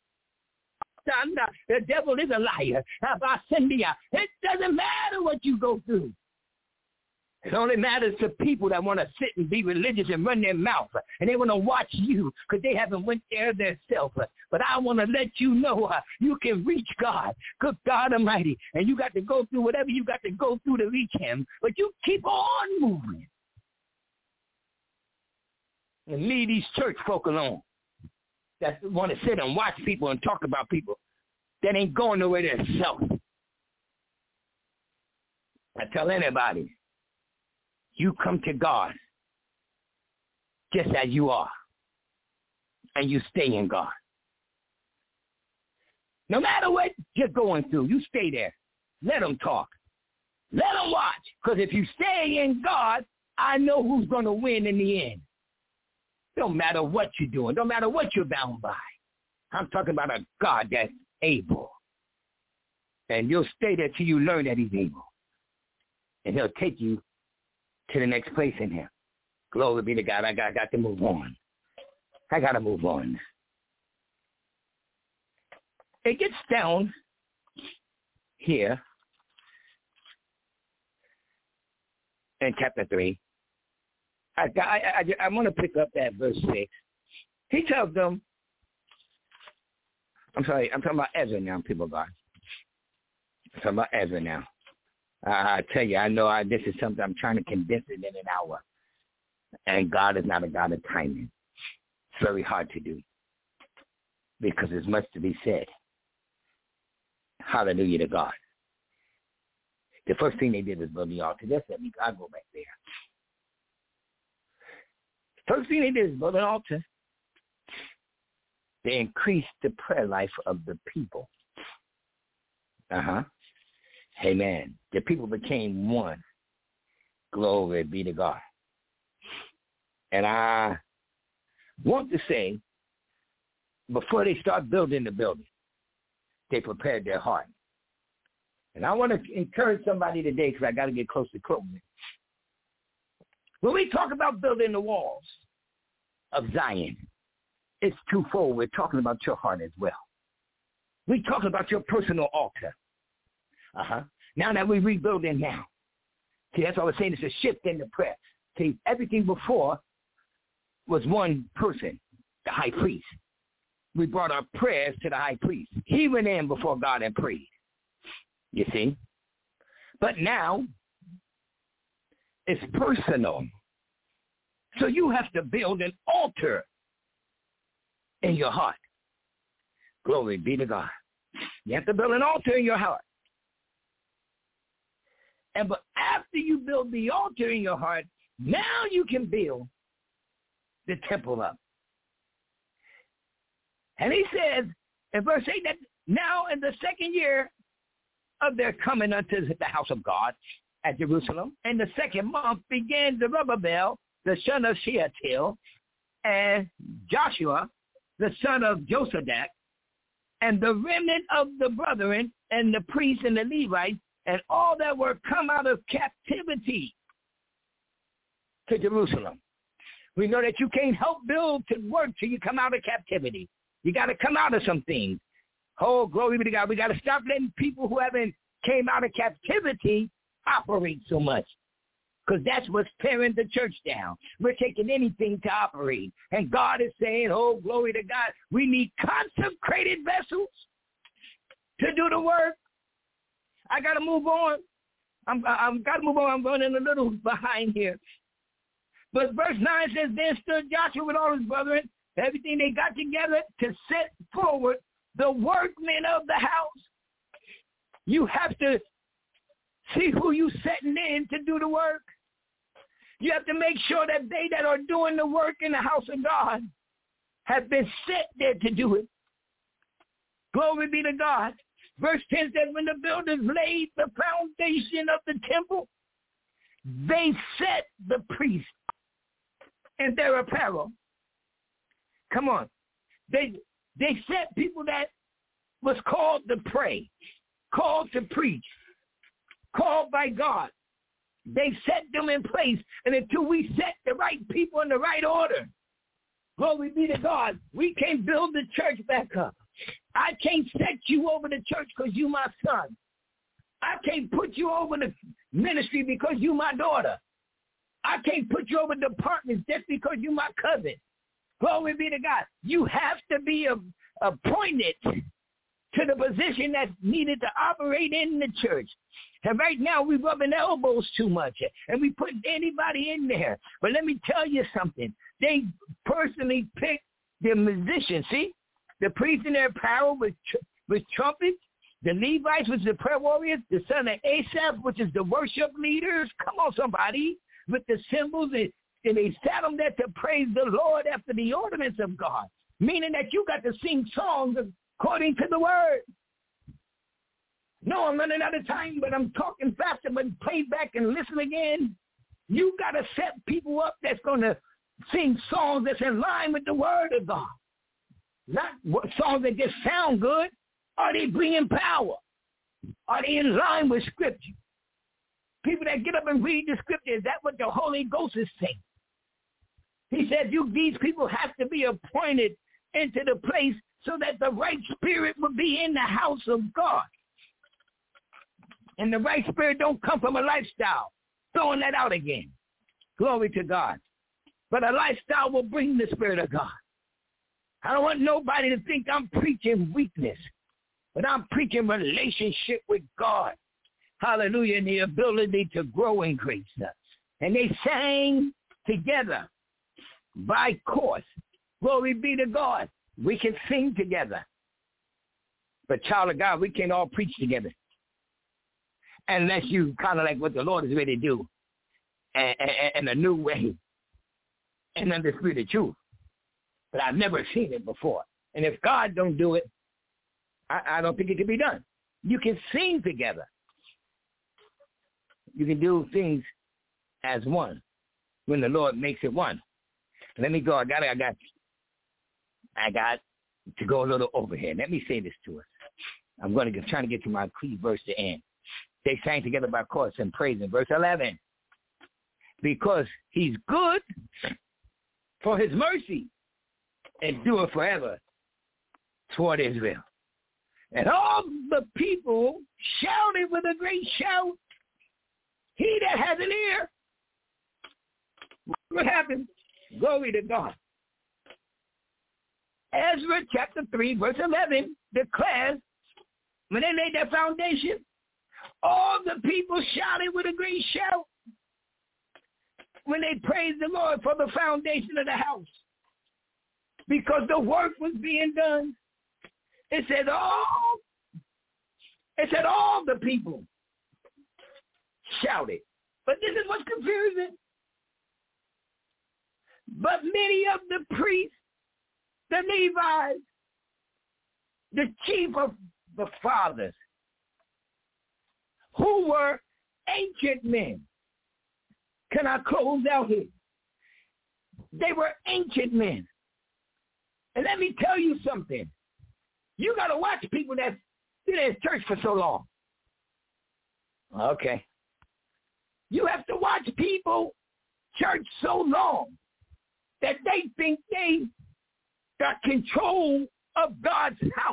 the devil is a liar. It doesn't matter what you go through. It only matters to people that want to sit and be religious and run their mouth. And they want to watch you because they haven't went there themselves. But I want to let you know uh, you can reach God. Good God Almighty. And you got to go through whatever you got to go through to reach him. But you keep on moving. And leave these church folk alone that want to sit and watch people and talk about people that ain't going nowhere themselves. I tell anybody, you come to God just as you are, and you stay in God. No matter what you're going through, you stay there. Let them talk. Let them watch, because if you stay in God, I know who's going to win in the end. Don't matter what you're doing. Don't matter what you're bound by. I'm talking about a God that's able. And you'll stay there till you learn that he's able. And he'll take you to the next place in him. Glory be to God. I got, I got to move on. I got to move on. It gets down here in chapter three. I, I, I, I want to pick up that verse six. He tells them, I'm sorry, I'm talking about Ezra now, people of God. I'm talking about Ezra now. Uh, I tell you, I know I, this is something I'm trying to condense it in an hour. And God is not a God of timing. It's very hard to do because there's much to be said. Hallelujah to God. The first thing they did was build the altar. That's let me I'll go back there. First thing they did is build an altar. They increased the prayer life of the people. Uh-huh. Amen. The people became one. Glory be to God. And I want to say, before they start building the building, they prepared their heart. And I want to encourage somebody today because I got to get close to closing. When we talk about building the walls of Zion, it's twofold. We're talking about your heart as well. We're talking about your personal altar. Uh-huh. Now that we're rebuilding now. See, that's what I was saying. It's a shift in the prayer. See, everything before was one person, the high priest. We brought our prayers to the high priest. He went in before God and prayed. You see? But now, it's personal. So you have to build an altar in your heart. Glory be to God. You have to build an altar in your heart. And but after you build the altar in your heart, now you can build the temple up. And he says in verse eight that now in the second year of their coming unto the house of God at Jerusalem, in the second month began Zerubbabel, the son of Shealtiel, and Joshua, the son of Josadak, and the remnant of the brethren, and the priests and the Levites, and all that were come out of captivity to Jerusalem. We know that you can't help build to work till you come out of captivity. You got to come out of some things. Oh, glory be to God. We got to stop letting people who haven't came out of captivity operate so much, because that's what's tearing the church down. We're taking anything to operate. And God is saying, oh, glory to God, we need consecrated vessels to do the work. I got to move on. I'm, I'm got to move on. I'm running a little behind here. But verse nine says, then stood Joshua with all his brethren, everything they got together to set forward the workmen of the house. You have to see who you setting in to do the work. You have to make sure that they that are doing the work in the house of God have been set there to do it. Glory be to God. Verse ten says, when the builders laid the foundation of the temple, they set the priests in their apparel. Come on. They they set people that was called to pray, called to preach, called by God. They set them in place. And until we set the right people in the right order, glory be to God, we can't build the church back up. I can't set you over the church because you my son. I can't put you over the ministry because you my daughter. I can't put you over departments just because you my cousin. Glory be to God. You have to be a, appointed to the position that's needed to operate in the church. And right now we're rubbing elbows too much, and we put anybody in there. But let me tell you something. They personally picked the musicians. See, the priests in their apparel with, with trumpets. The Levites, which is the prayer warriors. The son of Asaph, which is the worship leaders. Come on, somebody. With the cymbals, and, and they sat them there to praise the Lord after the ordinance of God. Meaning that you got to sing songs according to the word. No, I'm running out of time, but I'm talking faster, but play back and listen again. You got to set people up that's going to sing songs that's in line with the word of God. Not songs that just sound good. Are they bringing power? Are they in line with Scripture? People that get up and read the Scripture, is that what the Holy Ghost is saying? He said, you, these people have to be appointed into the place so that the right spirit will be in the house of God. And the right spirit don't come from a lifestyle. Throwing that out again. Glory to God. But a lifestyle will bring the Spirit of God. I don't want nobody to think I'm preaching weakness, but I'm preaching relationship with God. Hallelujah, and the ability to grow in grace. And they sang together by course. Glory be to God. We can sing together. But child of God, we can't all preach together. Unless you kind of like what the Lord is ready to do in a new way and under the spirit of truth. But I've never seen it before. And if God don't do it, I, I don't think it can be done. You can sing together. You can do things as one when the Lord makes it one. Let me go. I got I got I got to go a little over here. Let me say this to us. I'm going to get, trying to get to my key verse to end. They sang together by chorus and praise in verse eleven. Because he's good, for his mercy endure forever toward Israel. And all the people shouted with a great shout, he that has an ear. What happened? Glory to God. Ezra chapter three, verse eleven declares, when they laid their foundation, all the people shouted with a great shout when they praised the Lord for the foundation of the house. Because the work was being done. It said all, it said all the people shouted. But this is what's confusing. But many of the priests, the Levites, the chief of the fathers, who were ancient men. Can I close out here? They were ancient men. And let me tell you something. You got to watch people that been in church for so long. Okay. You have to watch people church so long that they think they got control of God's house.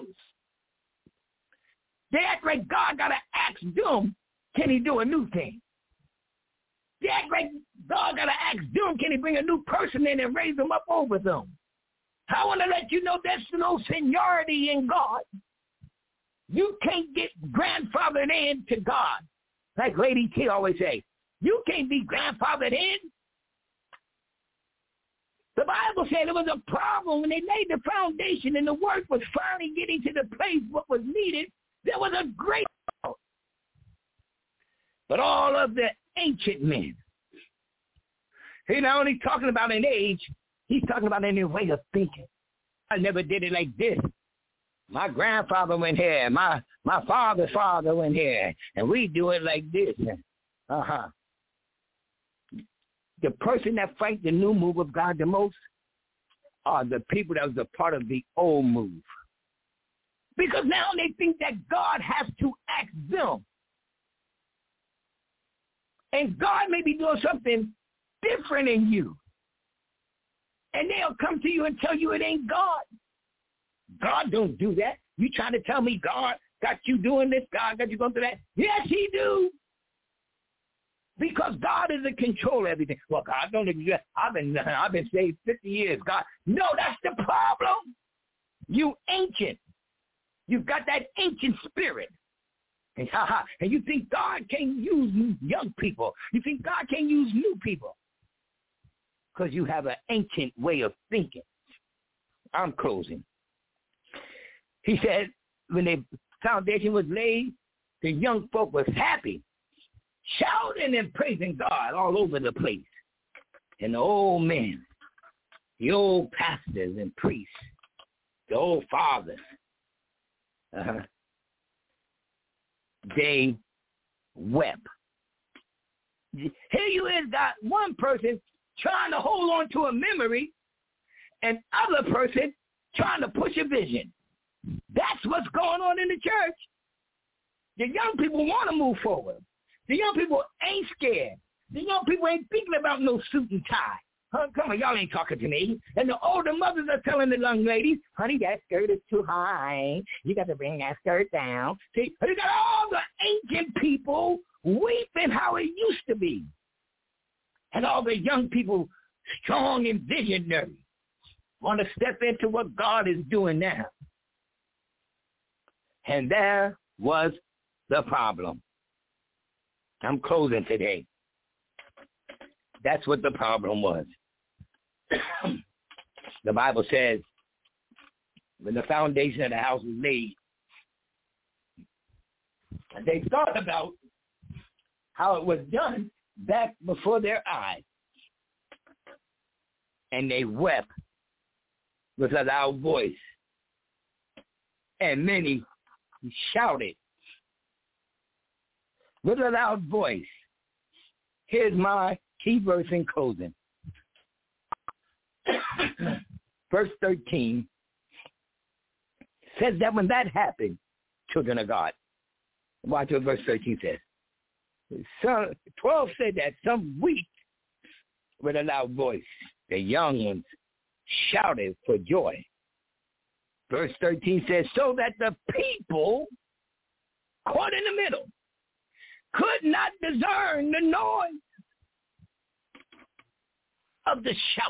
They act like God got to ask them, can he do a new thing? They act like God got to ask them, can he bring a new person in and raise them up over them? I want to let you know there's no seniority in God. You can't get grandfathered in to God. Like Lady T always say, you can't be grandfathered in. The Bible said it was a problem when they laid the foundation and the work was finally getting to the place what was needed. There was a great problem. But all of the ancient men, he's not only talking about an age, he's talking about in their way of thinking. I never did it like this. My grandfather went here. My my father's father went here. And we do it like this. Uh-huh. The person that fight the new move of God the most are the people that was a part of the old move. Because now they think that God has to ask them. And God may be doing something different in you. And they'll come to you and tell you it ain't God. God don't do that. You trying to tell me God got you doing this, God got you going through that? Yes, he do. Because God is in control of everything. Well, God don't exist. I've been I've been saved fifty years. God, no, that's the problem. You ancient. You've got that ancient spirit. And, and you think God can't use young people. You think God can't use new people. Because you have an ancient way of thinking. I'm closing. He said when the foundation was laid, the young folk was happy, shouting and praising God all over the place. And the old men, the old pastors and priests, the old fathers, uh-huh, they wept. Here you is got one person trying to hold on to a memory and other person trying to push a vision. That's what's going on in the church. The young people want to move forward. The young people ain't scared. The young people ain't thinking about no suit and tie. Huh? Come on, y'all ain't talking to me. And the older mothers are telling the young ladies, honey, that skirt is too high. You got to bring that skirt down. See, you got all the ancient people weeping how it used to be. And all the young people, strong and visionary, want to step into what God is doing now. And there was the problem. I'm closing today. That's what the problem was. The Bible says, when the foundation of the house was laid, and they thought about how it was done back before their eyes. And they wept with a loud voice. And many shouted with a loud voice. Here's my key verse in closing. Verse thirteen says that when that happened, children of God, watch what verse thirteen says. Some, twelve said that some wept with a loud voice. The young ones shouted for joy. Verse thirteen says, so that the people caught in the middle could not discern the noise of the shout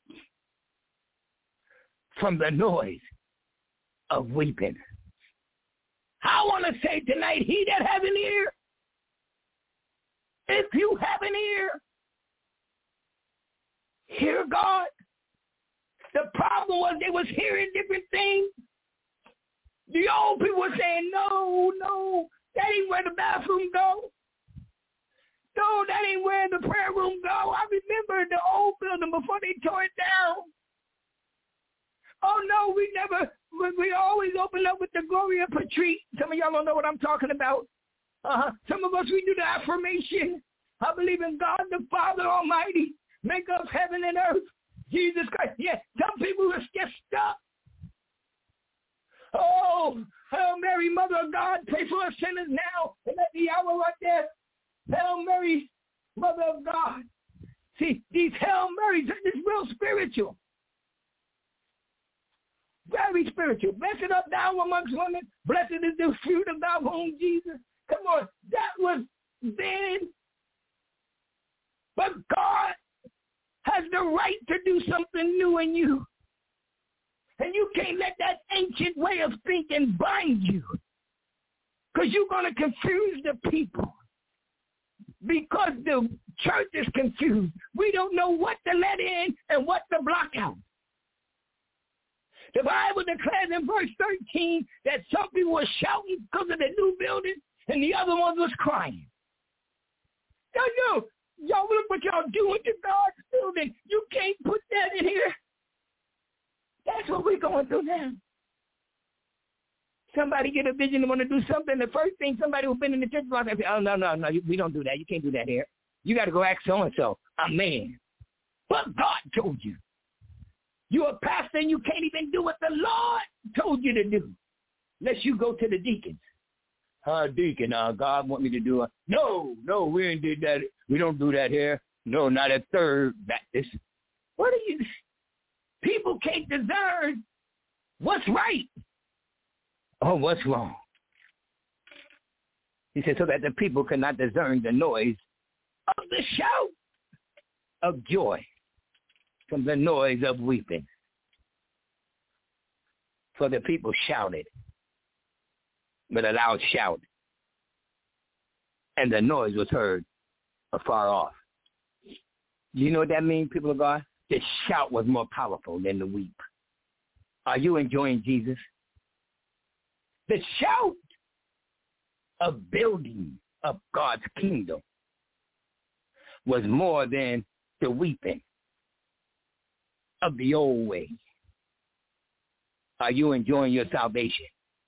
from the noise of weeping. I want to say tonight, he that have an ear, if you have an ear, hear God. The problem was they was hearing different things. The old people were saying, no, no, that ain't where the bathroom go. No, that ain't where the prayer room go. I remember the old building before they tore it down. Oh, no, we never, we always open up with the Gloria Patri. Some of y'all don't know what I'm talking about. Uh-huh. Some of us, we do the affirmation. I believe in God the Father Almighty, maker of heaven and earth, Jesus Christ. Yes, some people are just stuck. Oh, Hail Mary, Mother of God, pray for us sinners now and at the hour right there. Hail Mary, Mother of God. See, these Hail Marys, it's real spiritual. Very spiritual. Blessed art thou amongst women. Blessed is the fruit of thy womb, Jesus. Come on. That was then. But God has the right to do something new in you. And you can't let that ancient way of thinking bind you. Because you're going to confuse the people. Because the church is confused. We don't know what to let in and what to block out. The Bible declares in verse thirteen that some people were shouting because of the new building and the other ones was crying. Y'all know, y'all look what y'all doing to God's building. You can't put that in here. That's what we're going through now. Somebody get a vision and want to do something. The first thing somebody who's been in the church will say, oh, no, no, no, we don't do that. You can't do that here. You got to go ask so-and-so, a man. But God told you. You're a pastor and you can't even do what the Lord told you to do unless you go to the deacons. Uh, deacon, uh, God want me to do it. No, no, we ain't did that. We don't do that here. No, not a Third Baptist. What are you? People can't discern what's right or what's wrong. He said, so that the people cannot discern the noise of the shout of joy from the noise of weeping. For the people shouted with a loud shout, and the noise was heard afar off. You know what that means, people of God? The shout was more powerful than the weep. Are you enjoying Jesus? The shout of building of God's kingdom was more than the weeping of the old way. Are you enjoying your salvation?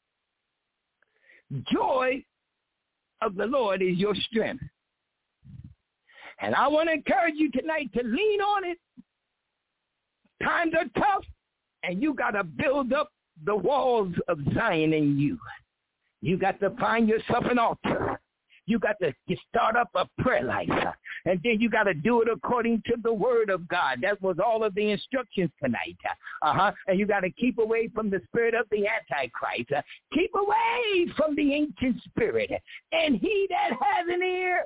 Joy of the Lord is your strength. And I want to encourage you tonight to lean on it. Times are tough, and you got to build up the walls of Zion in you. You got to find yourself an altar. You got to start up a prayer life. And then you got to do it according to the word of God. That was all of the instructions tonight. Uh-huh. And you got to keep away from the spirit of the Antichrist. Keep away from the ancient spirit. And he that has an ear,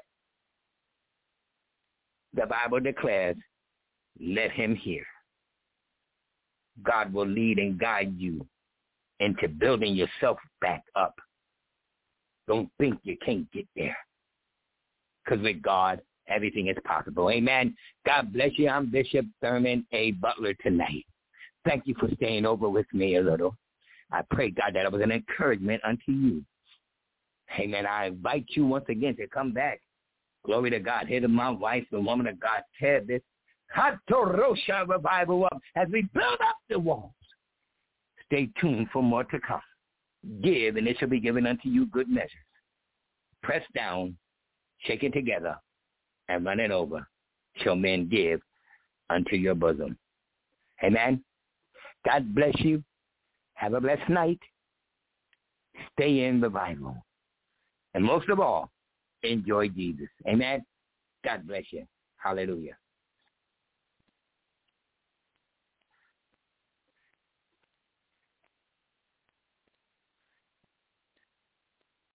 the Bible declares, let him hear. God will lead and guide you into building yourself back up. Don't think you can't get there. Because with God, everything is possible. Amen. God bless you. I'm Bishop Thurman A. Butler tonight. Thank you for staying over with me a little. I pray, God, that it was an encouragement unto you. Amen. I invite you once again to come back. Glory to God. Here to my wife, the woman of God, tear this Hatorosha revival up as we build up the walls. Stay tuned for more to come. Give, and it shall be given unto you good measures. Press down, shake it together, and run it over. Shall men give unto your bosom. Amen. God bless you. Have a blessed night. Stay in the Bible. And most of all, enjoy Jesus. Amen. God bless you. Hallelujah.